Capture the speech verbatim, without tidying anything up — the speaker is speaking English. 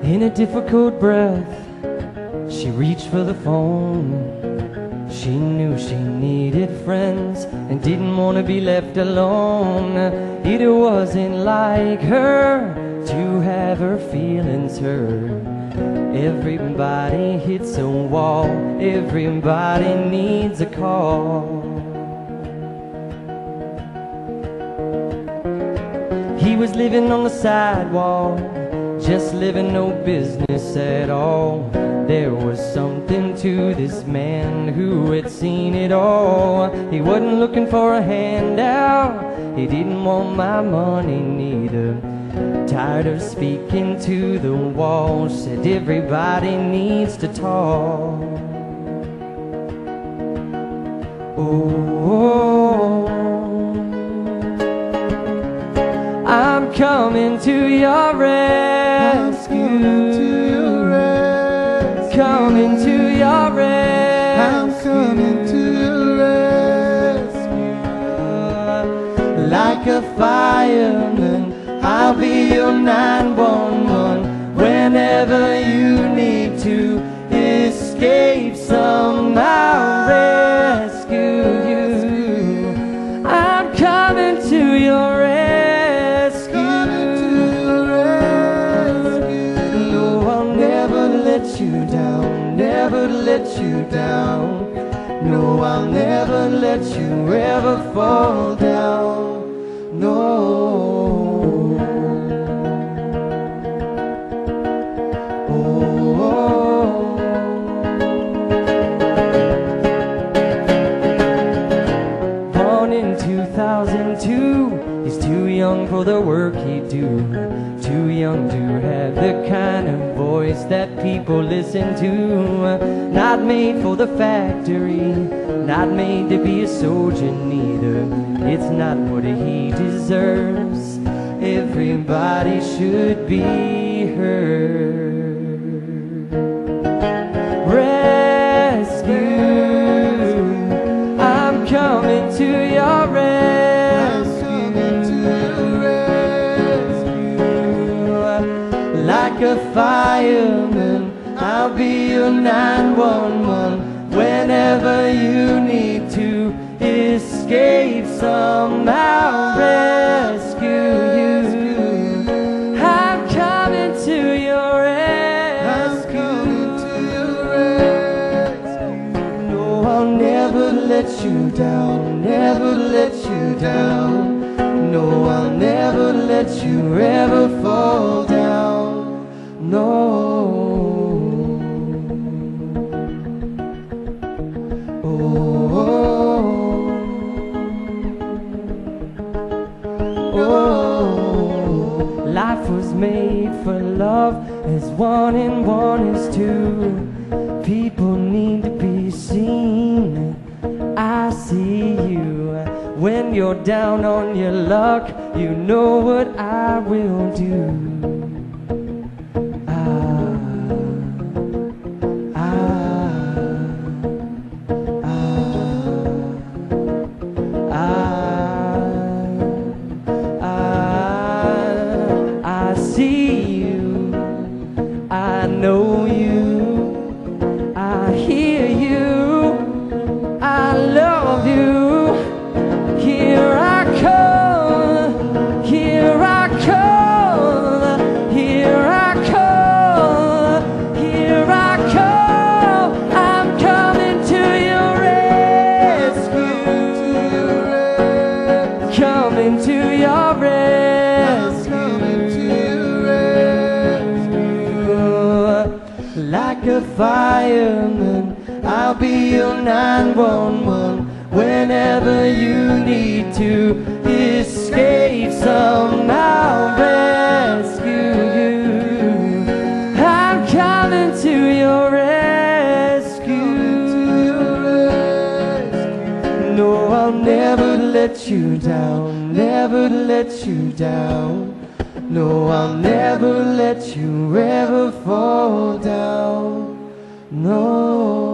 In a difficult breath, she reached for the phone. She knew she needed friends and didn't want to be left alone. It wasn't like her to have her feelings hurt. Everybody hits a wall, everybody needs a call. He was living on the sidewalk, just living no business at all. There was something to this man who had seen it all. He wasn't looking for a handout, he didn't want my money neither. Tired of speaking to the wall, said everybody needs to talk. Oh, I'm coming to your rescue. Coming to your rescue. I'm coming to your rescue. Like a fireman, I'll be your nine one one. Whenever you need to escape, somehow rescue you. I'm coming to your rescue. Coming to your rescue. No, I'll never let you down, never let you down. No, I'll never let you ever fall down. No. Oh. Born in two thousand two, he's too young for the work he'd do. Too young to have the kind of voice that people listen to. Not made for the factory, not made to be a soldier neither. It's not what he deserves. Everybody should be heard. Rescue, I'm coming to your rescue. Like a fireman, I'll be your nine one one. Whenever you need to escape, somehow rescue you. I'm coming to your rescue. I'm coming to your rescue. No, I'll never let you down, never let you down. No, I'll never let you ever fall down. No. Oh, oh, oh. Life was made for love as one and one is two. People need to be seen. I see you. When you're down on your luck, you know what I will do. Fireman, I'll be your nine one one. Whenever you need to escape, somehow rescue you. I'm coming to your rescue. No, I'll never let you down, never let you down. No, I'll never let you ever fall down. No.